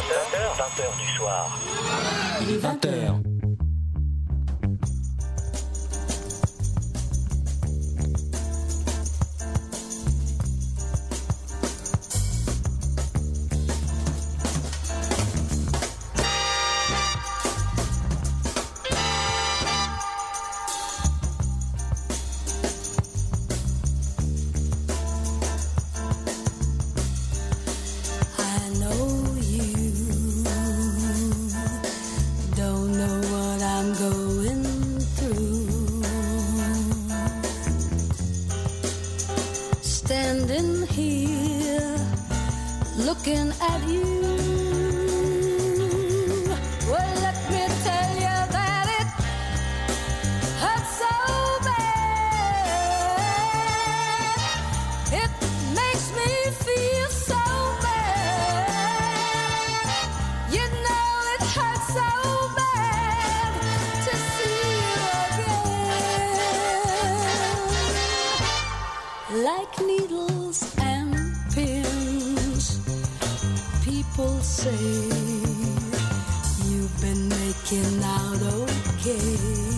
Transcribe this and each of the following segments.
20h du soir. Il est 20h. Looking at you, well, let me tell you that it hurts so bad. It makes me feel so bad. You know it hurts so bad to see you again. Like needles and pins, people say you've been making out okay.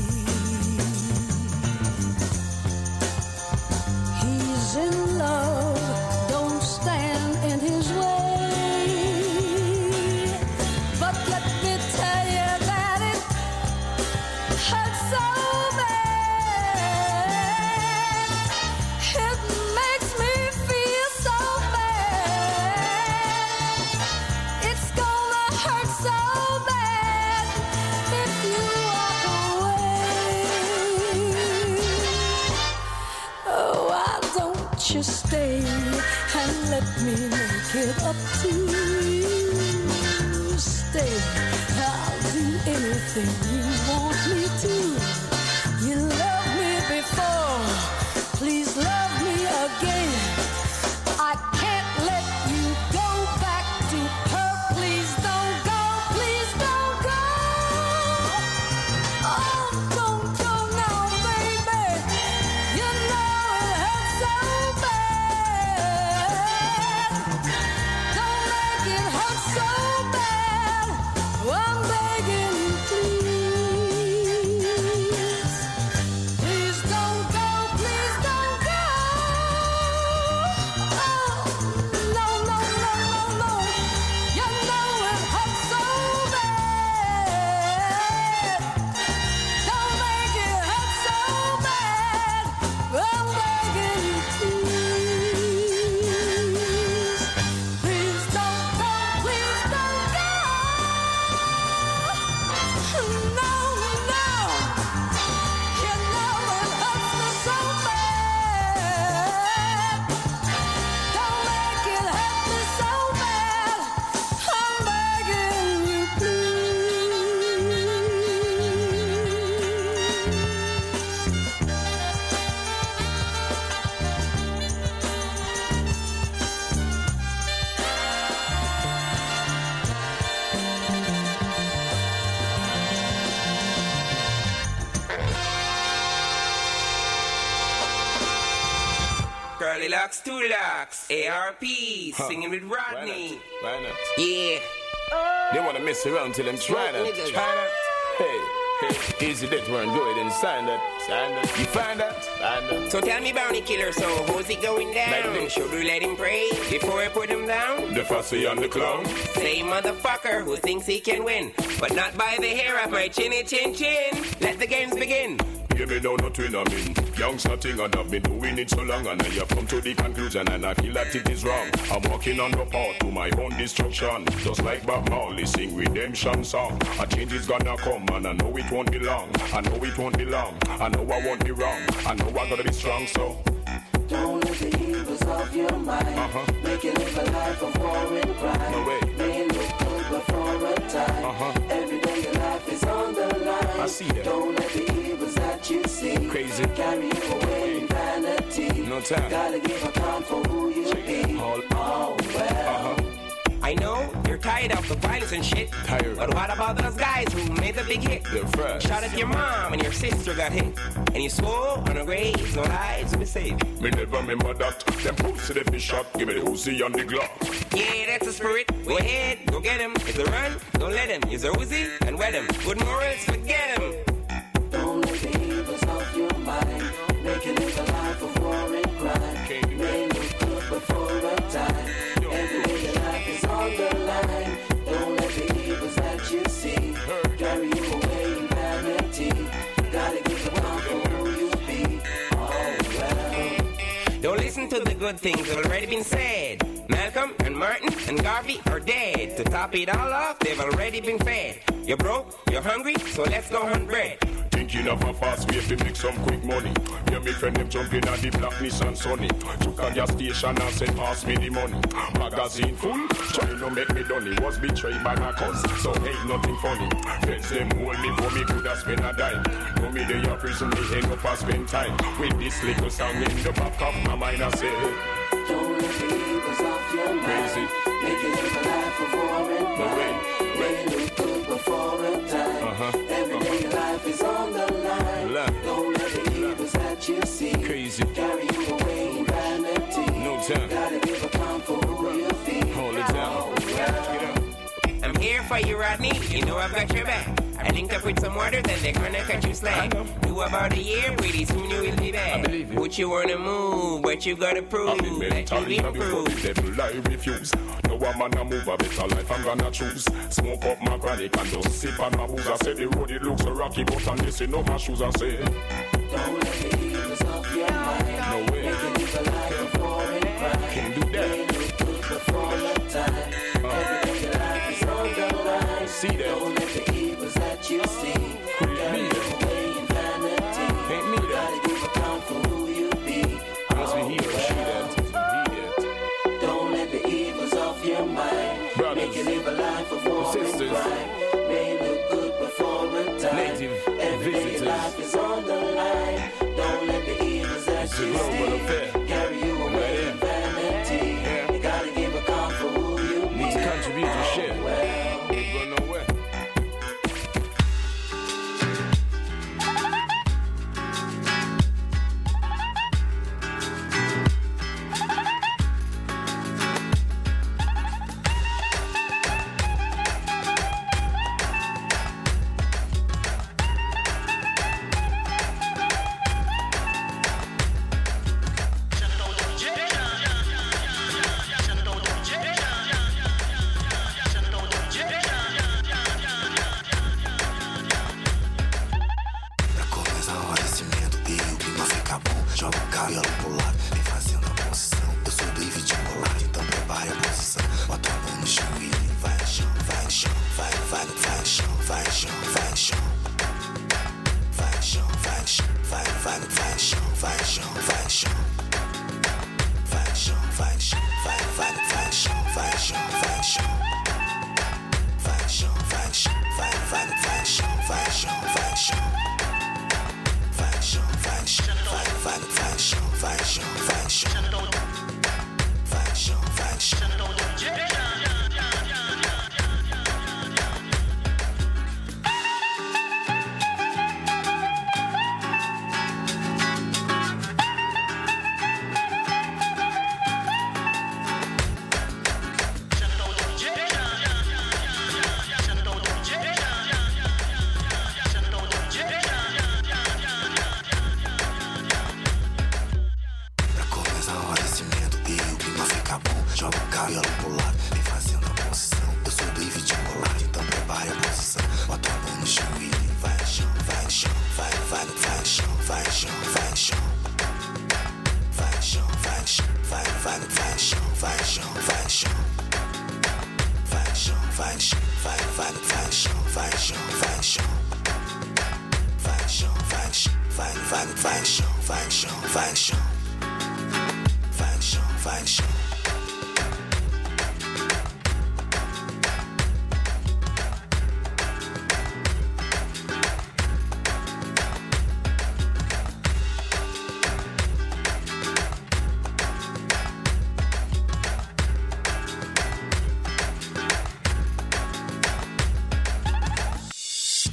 He's in love, don't stand in his way. But let me tell you that it hurts so bad. It makes me feel so bad. It's gonna hurt so bad if you walk away. Oh, why don't you stay and let me make it up to you? Stay, I'll do anything you want me to. You loved me before, please love me again. I can't let you go back to her. Please don't go, please don't go. Oh, don't go now, baby. You know it hurts so bad. Don't make it hurt so bad. I'm begging you, please. Please don't go, please don't go. Oh, no, no, no, no, no. You know it hurts so bad. Don't make it hurt so bad. I'm begging you, please. Please don't go, please don't go. No, no. You know it hurts me so bad. Don't make it hurt me so bad. I'm begging you, Curly locks, two locks, ARP, singing with Rodney. Why not? Yeah. They want to mess around till them try that. niggas. Try that. Hey, easy that one. Go ahead and sign that. Sign that. You find that? Find that. So tell me, bounty killer, so how's it going Like down? this. Should we let him pray before I put him down? The fussy and the clown. Same motherfucker who thinks he can win, but not by the hair of my chinny chin chin. Let the games begin. Give me down nothing I mean. Young's nothing and I've been doing it so long, and I have come to the conclusion and I feel that it is wrong. I'm walking on the path to my own destruction. Just like Bob Marley sing redemption song. A change is gonna come and I know it won't be long. I know it won't be long. I know I won't be wrong. I know I gotta be strong, so Don't let the evils of your mind make you live a life of war and crime. No way. May look good but for a time. Every day your life is on the line. I see that. Don't let the evils that you see Crazy. carry you away in vanity. No time. Gotta give account for who you be. All- Oh well. I know you're tired of the violence and shit. Tired. But what about those guys who made the big hit? They're fresh. Shot at your mom and your sister got hit. And you swore on a grave, no lives will be saved. Me never remember that. Them pussy they be shot. Give me the Uzi and the Glock. Yeah, that's the spirit. Go ahead, go get him. If they run, don't let him. Use a Uzi and wet him. Good morals, forget him. Don't let the evils of your mind make you live a life of war and crime. May look good before a time. Every day your life is on the line. Don't let the evils that you see carry you away in vanity. Gotta give account for who you be. Oh well. Don't listen to the good things that have already been said. Malcolm and Martin and Garvey are dead. To top it all off, they've already been fed. You're broke, you're hungry, so let's go hunt bread. Thinking of a fast way to make some quick money. Yeah, me friend them jumping at the black Nissan Sunny. Took a gas station and said pass me the money. Magazine full, trying to make me done. It was betrayed by my cousin, so ain't nothing funny. Feds them hold me for me could have spent a dime. No me they are prison, me ain't up and spend time. With this little song in the back of my mind I say, don't let the evils of your mind make you live a life of war and crime. May look good before a time. Every day your life is on the line. Don't let the evils that you see carry you away in vanity. No time. Gotta give account for who you be. Hold it down. I'm here for you, Rodney. You know I've got your back. I linked up with some water, then they're gonna cut you slack. Do about a year, pretty soon you will be back. I believe you. What you wanna move, what you gotta prove. I've been mentally before the devil, I refuse. No one man a move a better life I'm gonna choose. Smoke up my chronic and just sip on my booze. I say the road it looks so rocky, but I'm missing no my shoes. I say, don't let the evils of your mind no way. make you live a life of war and crime. Can't do that. May look good before a time. Every day your life is on the line. See that? Don't let the evils that you see carry you away in vanity. Ain't me that. Gotta give account for who you be. Must be he or she that. Don't let the evils of your mind make you live a life of war and crime. May look good before a time. Native Every day your life is on the line. Don't let the evils that you see carry you away in vanity. You gotta give account for who you be. Need to contribute to share. Go nowhere.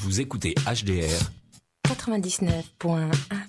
Vous écoutez HDR 99.1.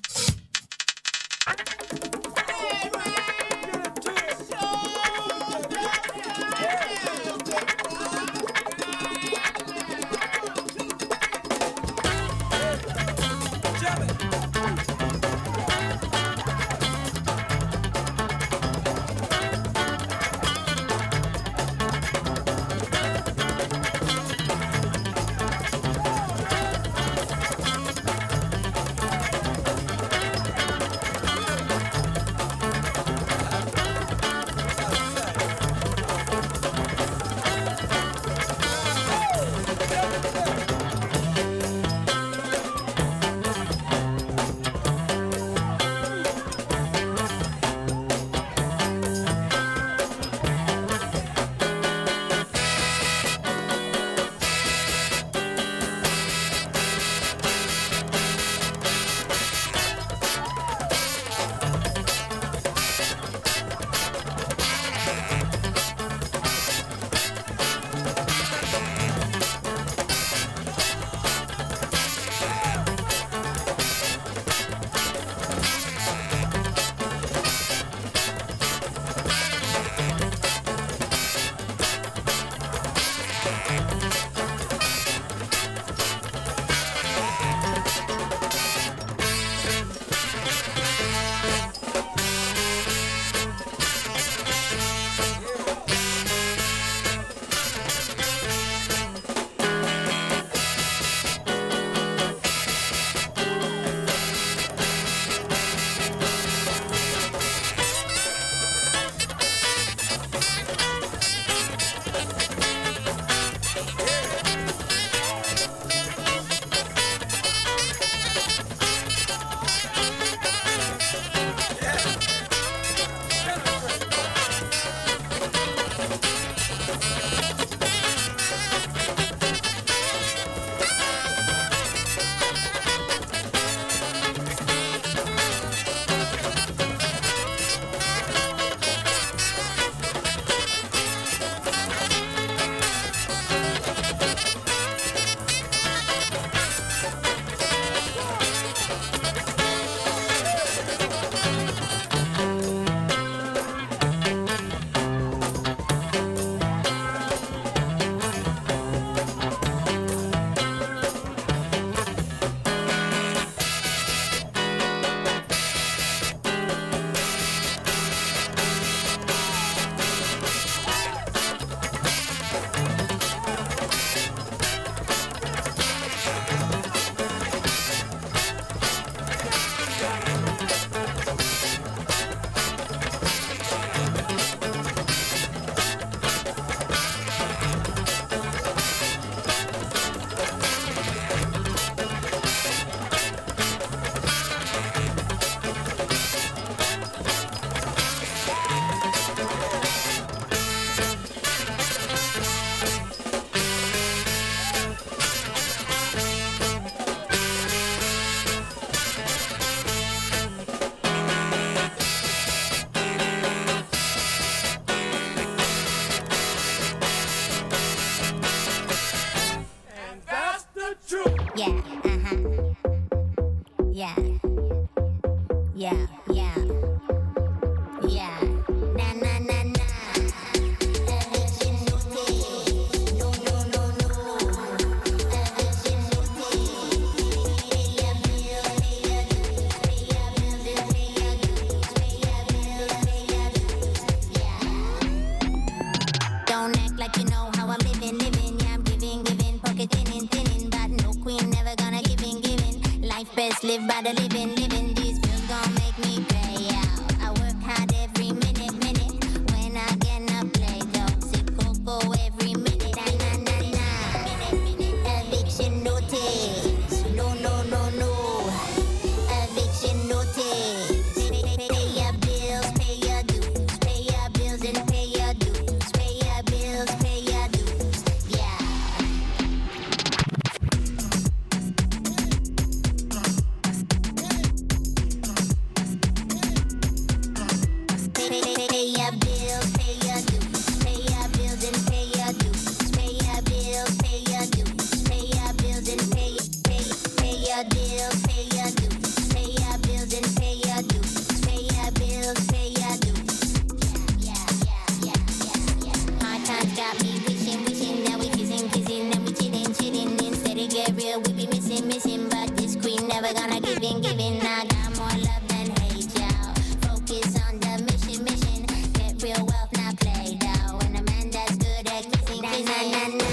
Live by the living, living. These bills gon' make me pay out. I work hard every minute. When I get up play, don't sip cocoa every minute. Eviction notice. No. Eviction notice. Pay your bills, pay your dues. Pay your bills and pay your dues. Pay your bills, pay your dues. Yeah. Pay your bills and pay your dues. Pay your bills, pay your dues. Pay your bills and missing, but this queen never gonna give in. I got more love than hate, y'all. Focus on the mission. Get real wealth, not play down. When a man that's good at kissing, na.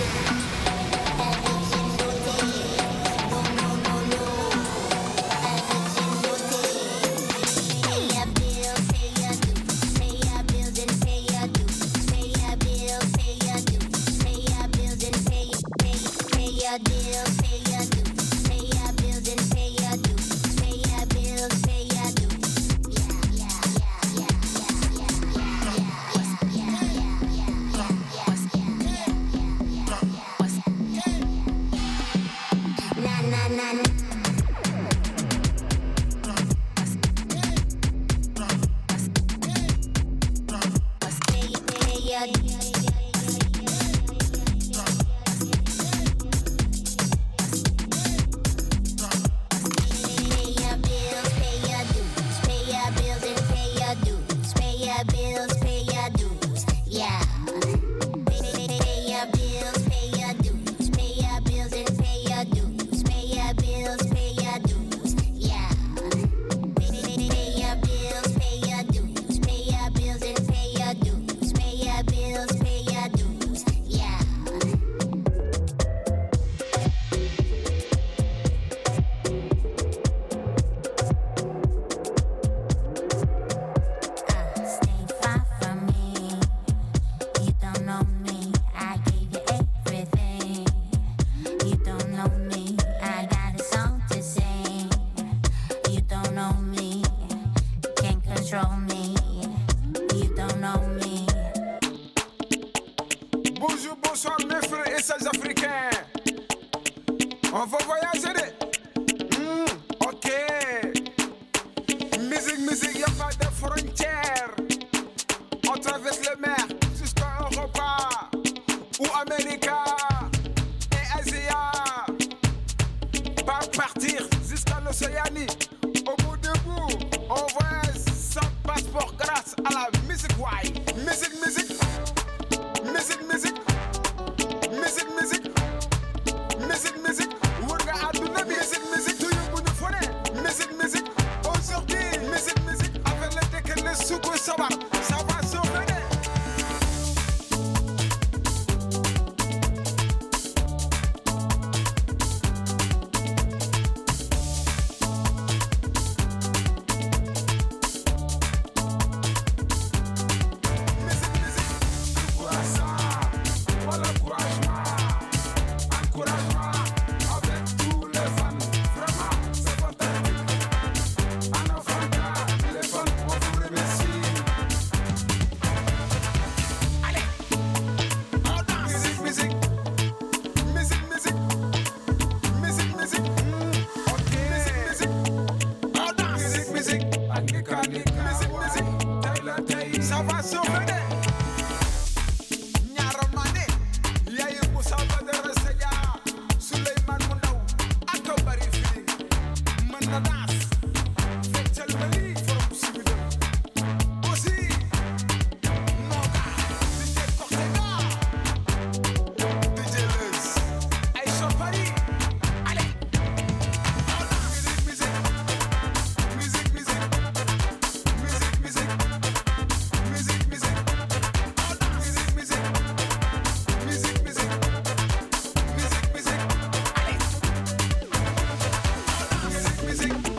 Music.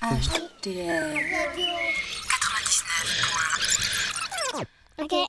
RTL 99. Ok.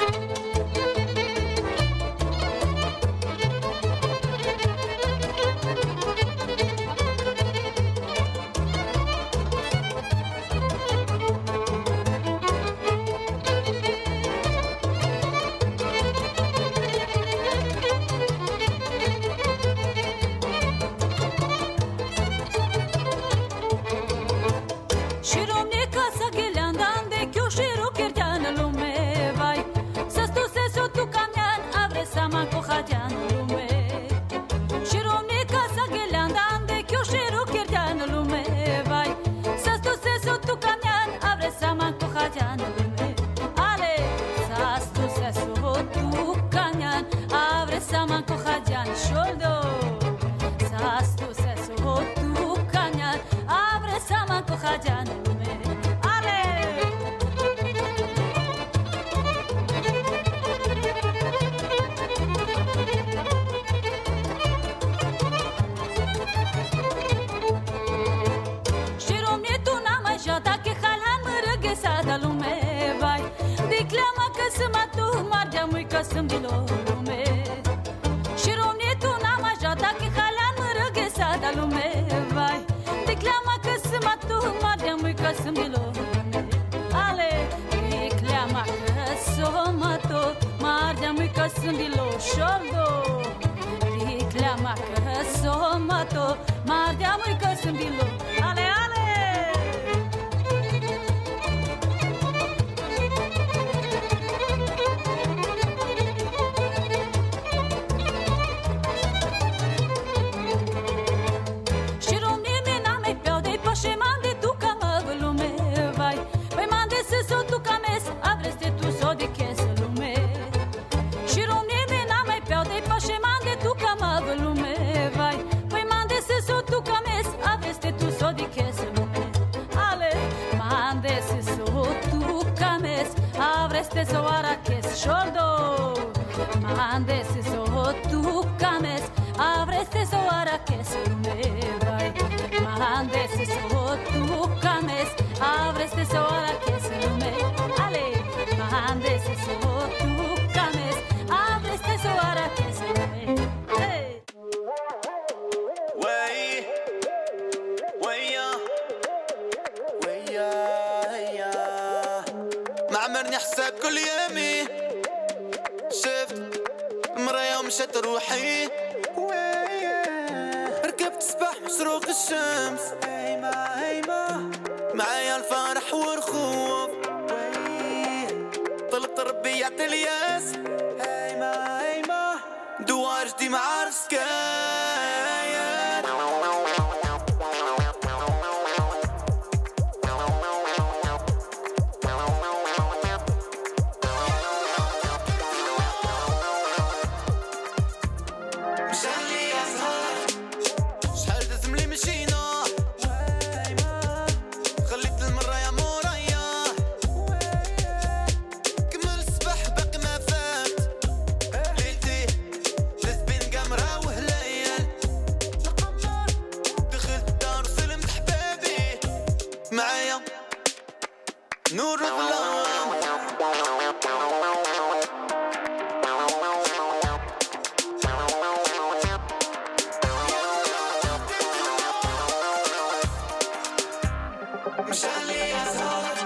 عمرني حساب كل يومي شفت المرايا ومشات روحي ركبت سباح مشروق الشمس معايا الفرح والخوف طلبت ربي يعطي الياس دوار جدي مع رسكايات نور الظلام مشان لي أزهر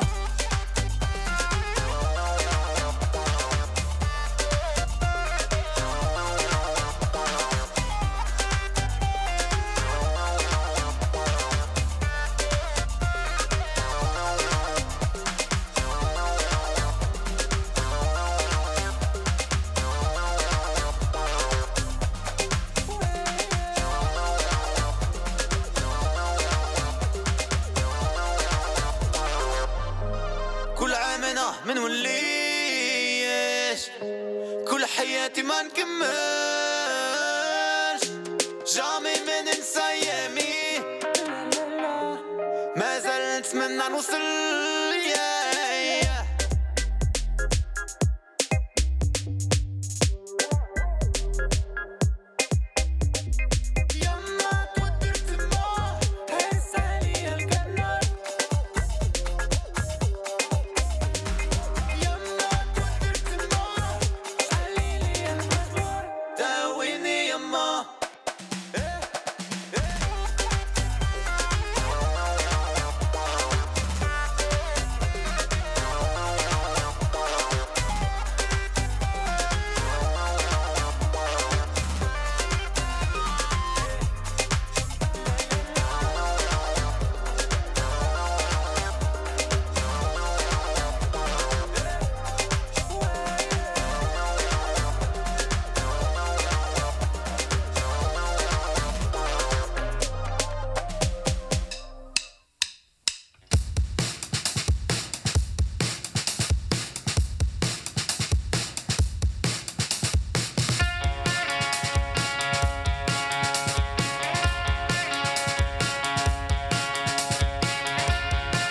كل عامنا من وليش كل حياتي ما نكملش جامي ما ننسى ايامي ما زلت نتمنى نوصل